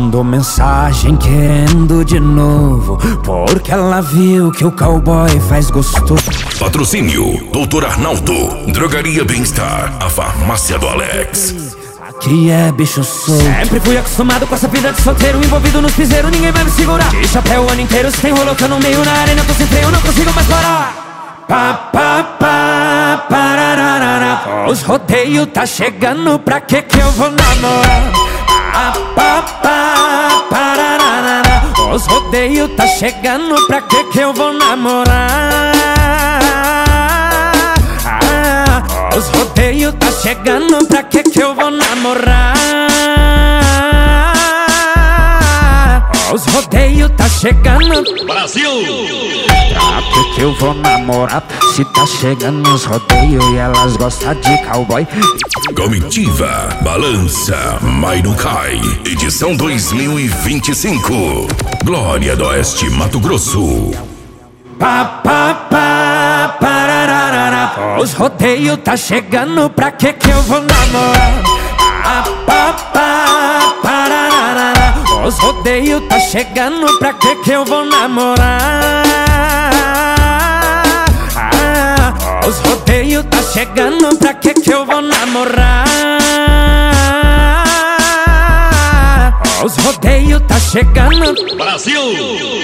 mandou mensagem querendo de novo, porque ela viu que o cowboy faz gostoso. Patrocínio Dr. Arnaldo, Drogaria Bem-Estar, a farmácia do Alex. Aqui é bicho solto. Sempre fui acostumado com essa vida de solteiro, envolvido nos piseiros, ninguém vai me segurar. De chapéu o ano inteiro, se tem rolo que eu no meio na arena, tô sem freio, não consigo mais parar. Pá, pá, pá, parararara. Os rodeios tá chegando, pra que eu vou namorar? Pá, pá, pá, parararara. Os rodeios tá chegando, pra que eu vou namorar? Os rodeios tá chegando, pra que eu vou namorar? Os rodeios tá chegando, Brasil! pra que eu vou namorar? Se tá chegando os rodeios e elas gostam de cowboy. Comitiva Balança, mas não cai. Edição 2025. Glória do Oeste, Mato Grosso. Pá, pá, pá, parararara. Os rodeios tá chegando, pra que eu vou namorar? Pá, pá, pá, parararara. Os rodeios tá chegando, pra que eu vou namorar? Os rodeios tá chegando, pra que eu vou namorar? Os rodeios tá chegando, Brasil!